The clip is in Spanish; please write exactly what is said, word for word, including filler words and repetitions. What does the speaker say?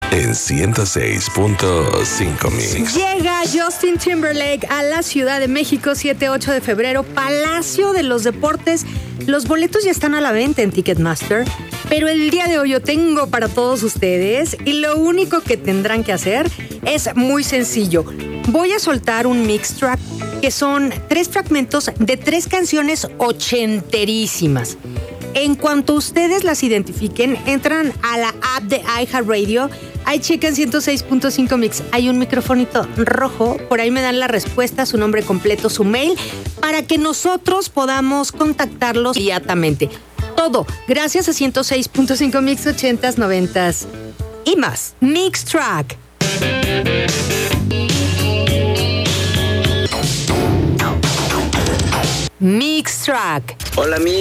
en ciento seis punto cinco Mix. Llega Justin Timberlake a la Ciudad de México, siete ocho de febrero, Palacio de los Deportes. Los boletos ya están a la venta en Ticketmaster, pero el día de hoy yo tengo para todos ustedes y lo único que tendrán que hacer es muy sencillo. Voy a soltar un mix track que son tres fragmentos de tres canciones ochenterísimas. En cuanto ustedes las identifiquen, entran a la app de iHeartRadio, ahí checan ciento seis punto cinco Mix, hay un microfonito rojo, por ahí me dan la respuesta, su nombre completo, su mail, para que nosotros podamos contactarlos inmediatamente. Todo gracias a ciento seis punto cinco Mix, ochentas, noventas y más. Mix Track. Mix Track. Hola, mi